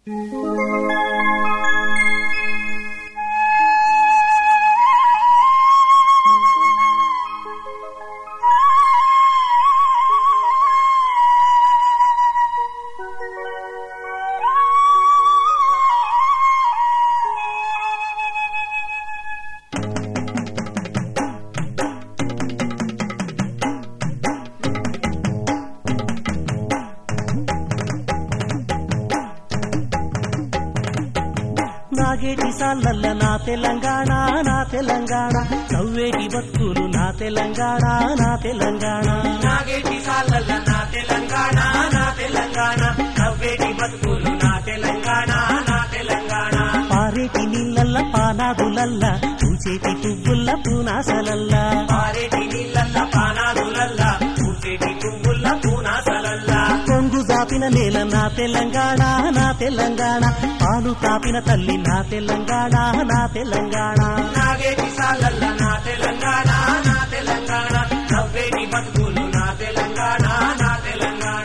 నాగేటి సాలల్ల నా తెలంగాణ నా తెలంగాణ నవ్వేటి బతుకులు నా తెలంగాణ నా తెలంగాణ నాగేటి సాలల్ల నా తెలంగాణ నా తెలంగాణ నవ్వేటి బతుకులు నా తెలంగాణ నా తెలంగాణ పారేటి నీళ్ళల్ల పానాదులల్ల పూచేటి పువ్వుల్ల పూనాసలల్ల పారేటి నీళ్ళల్ల పానాదులల్ల పూచేటి పువ్వుల్ల పూనాసలల్ల కొంగు జాపిన నేల నా తెలంగాణ నా తెలంగాణ పాలు తాపిన తల్లి నా తెలంగాణ నా తెలంగాణ నాగేటి సాలల్ల నా తెలంగాణ నా తెలంగాణ నవ్వేటి బతుకులు నా తెలంగాణ నా తెలంగాణ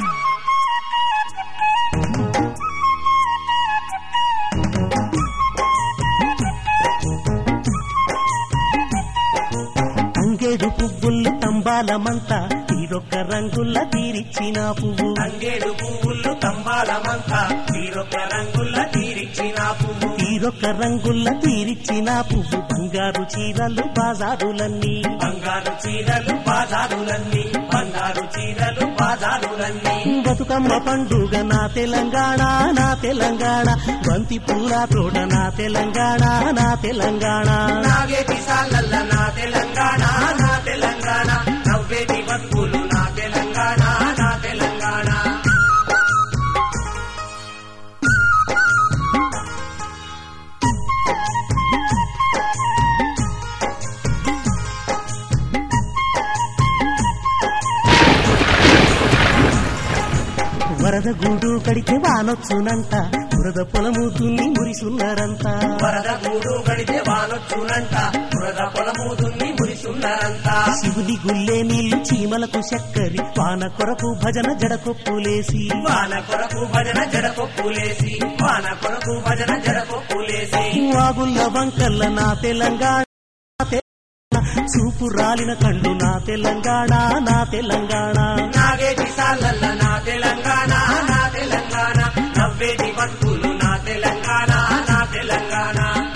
తంగేడు పువ్వులు తంబాలమంతా తీరొక్క రంగుల్ల తీరిచ్చిన పువ్వు తంగేడు పువ్వులు తంబాలమంతా తీరొక్క రంగుల్ల తీరిచ్చిన పువ్వు తీరొక్క రంగుల్ల తీరిచ్చిన పువ్వు బంగారు చీరలు బాజారులన్నీ బంగారు చీరలు బాజారులన్నీ బంగారు చీరలు బాజారులన్నీ బతుకమ్మ పండుగ నా తెలంగాణ నా తెలంగాణ బంతి పూల తోట నా తెలంగాణ నా తెలంగాణ నాగేటి సాలల్ల నా తెలంగాణ నా తెలంగాణ నవ్వేటి బతుకులు నా తెలంగాణ నా తెలంగాణ వరద గూడు కడితే వానొచ్చునంట బురద పొలము దున్ని మురిసున్నారంట వరద గూడు గడితే వానొచ్చునంట బురద పొలము దున్ని మురిసున్నారంట శివుని గుల్లే నీళ్లు చీమలకు చక్కరి వాన కొరకు భజన జడకొప్పులేసి వాన కొరకు భజన జడకొప్పులేసి వాన కొరకు భజన జడకొప్పులేసి వాగుల్ల వంకల్ల నా తెలంగాణ చూపు రాలిన కండు నా తెలంగాణ నా తెలంగాణ నాగేటి సాలల్ల నా తెలంగాణ నా తెలంగాణ నవ్వేటి బతుకులు నా తెలంగాణ నా తెలంగాణ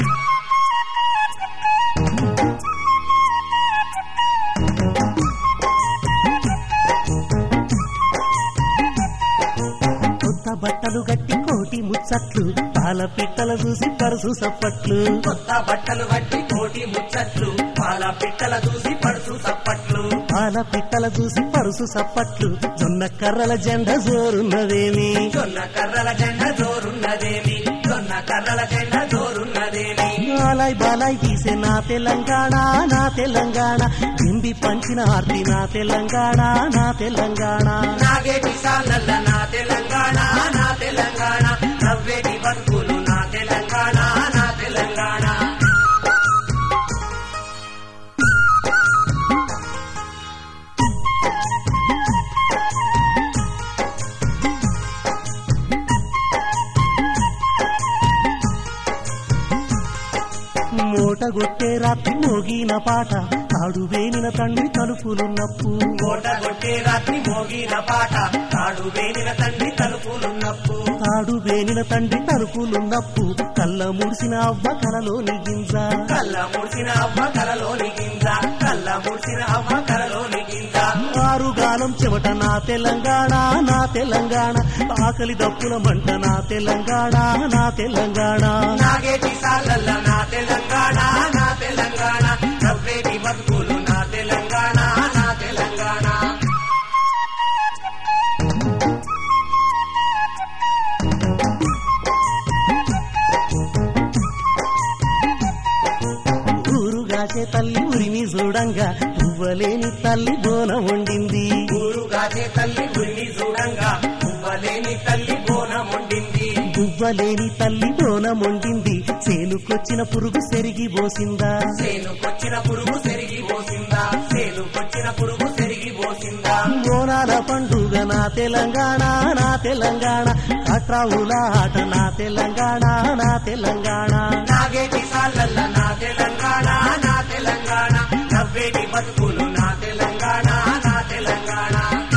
కొత్త బట్టలు గట్టి కోటి ముచ్చట్లు పాల పిట్టల చూసి పరుసు సప్పట్లు కొత్త బట్టలు గట్టి కోటి ముచ్చట్లు పాల పిట్టల చూసి పరుసు సప్పట్లు పాల పిట్టల చూసి పరుసు సప్పట్లు జొన్న కర్రల జెండ జోరున్నదేమి జొన్న కర్రల జెండ జోరున్నదేమి జొన్న కర్రల జెండ జోరున్నదేమి బాలాయ్ బాలాయ్ తీసే నా తెలంగాణ నా తెలంగాణ బింబి పంచిన ఆర్తి నా తెలంగాణ నా తెలంగాణ నాగేటి సాలల్ల నా తెలంగాణ నా తెలంగాణ నవ్వేటి బతుకులు నా తెలంగాణ నా తెలంగాణ మూటగొట్టే రాత్రి మోగిన పాట తాడు వేనిన తండ్రి తలుపులున్నప్పు మూటగొట్టే రాత్రి మోగిన పాట తాడు వేనిన తండ్రి తలుపులున్నప్పు తాడు వేనిన తండ్రి తలుపులున్నప్పు కళ్ళ ముడిసిన అవ్వ కలలోని గింజ కళ్ళ ముడిసిన అవ్వ కలలోని గింజ కళ్ళ ముడిసిన అవ్వ కలలోని గింజ ఆరుగాలం చెమట నా తెలంగాణ నా తెలంగాణ ఆకలి దప్పుల మంట నా తెలంగాణ నా తెలంగాణ నాగేటి సాలల్ల నా తెలంగాణ నా తెలంగాణ నవ్వేటి బతుకులు నా తెలంగాణ నా తెలంగాణ ఊరుగాచే తల్లి ఉరిమి చూడంగా పువ్వలేని తల్లి బోనం వండింది ఊరుగాచే తల్లి ఉరిమి చూడంగా పువ్వలేని తల్లి బోనం వండింది పువ్వలేని తల్లి బోనం వండింది చేనుకొచ్చిన పురుగు సెరిగి పోసిందా చేనుకొచ్చిన పురుగు సెరిగి పోసిందా చేనుకొచ్చిన పురుగు సెరిగి పోసిందా బోనాల పండుగ నా తెలంగాణ నా తెలంగాణ కట్రావుల ఆట నా తెలంగాణ నా తెలంగాణ నాగేటి సాలల్ల నా తెలంగాణ నా తెలంగాణ నవ్వేటి బతుకులు నా తెలంగాణ నా తెలంగాణ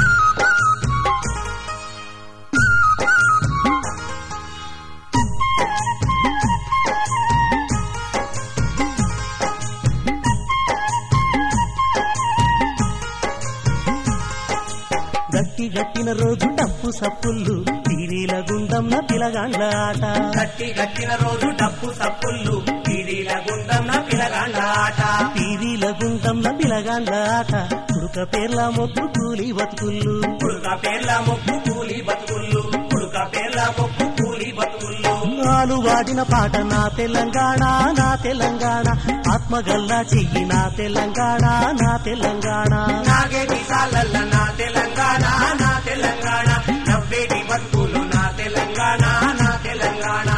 గట్టి గట్టిన రోజు డప్పు సప్పుళ్ళు పీరీల గుండంన పిలగాండ్ల ఆట గట్టిన రోజు డప్పు సప్పుళ్ళు పీరీల గుండంన పిలగాండ్ల ఆట పీరీల గుండంన పిలగాండ్ల ఆట కుడుక పేర్ల మొక్కు కూలి బతుకుళ్ళు కుడుక పేర్ల మొక్కు కూలి బతుకుళ్ళు కుడుక పేర్ల మొక్కు కూలి బతుకుళ్ళు ఆలు వాడిన పాట నా తెలంగాణ నా తెలంగాణ ఆత్మగల్లా చెయ్యి నా తెలంగాణ నా తెలంగాణ నాగేటి సాలల్ల నా తెలంగాణ నా తెలంగాణ నవ్వేటి బతుకులు నా తెలంగాణ నా తెలంగాణ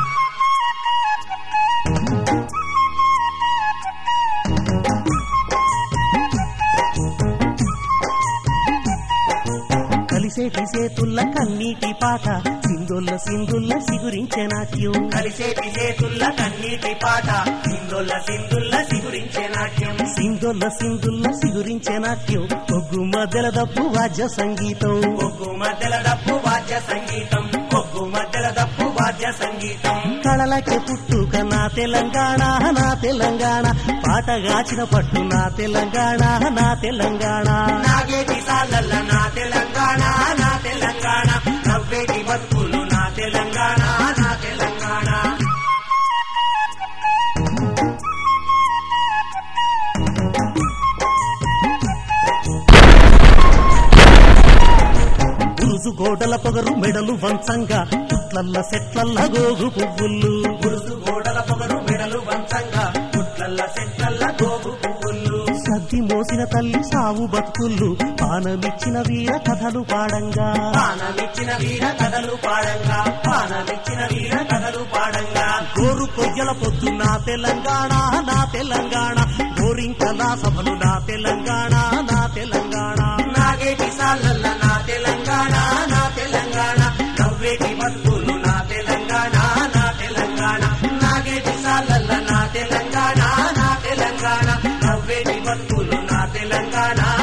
కలిసేటి సేతుల్ల కన్నీటి పాట సింధుల్ల సింధుల్ల సిగురించే నాట్యం కలిసేటి చేతుల్ల కన్నీటి పాట సింధుల్ల సింధుల్ల సిగురించే నాట్యం సింధుల్ల సింధుల్ల సిగురించే నాట్యం ఒగ్గు మధ్యల దప్పు వాద్య సంగీతం ఒగ్గు మధ్యల దప్పు వాద్య సంగీతం ఒగ్గు మధ్యల దప్పు వాద్య సంగీతం కళలకే పుట్టుక నా తెలంగాణ నా తెలంగాణ పాటగాచిన పట్టు నా తెలంగాణ నా తెలంగాణ నాగేటి సాలల్ల నా తెలంగాణ నా తెలంగాణ నవ్వేటి బతుకులు నా తెలంగాణ నా తెలంగాణ గురుసు గోడల పొగరు మెడలు వంచంగా పుట్లల్ల సెట్లల్ల గోగు పువ్వుళ్ళు గురుసు గోడల పొగరు మెడలు వంచంగా పుట్లల్ల సెట్లల్ల గోగు పువ్వుళ్ళు సద్ది మోసిన తల్లి సావు బతుకుళ్ళు పానమిచ్చిన వీర కథలు పాడంగా పానమిచ్చిన వీర కథలు పాడంగా పానమిచ్చిన వీర కథలు పాడంగా గోరు కొయ్యల పొద్దు నా తెలంగాణ నా తెలంగాణ గోరింకల సభలు నా తెలంగాణ నా తెలంగాణ నాగేటి సాలల్ల నా తెలంగాణ నా తెలంగాణ నవ్వేటి బతుకులు నా తెలంగాణ నా తెలంగాణ నాగేటి సాలల్ల నా తెలంగాణ నా తెలంగాణ నవ్వేటి బతుకులు నా తెలంగాణ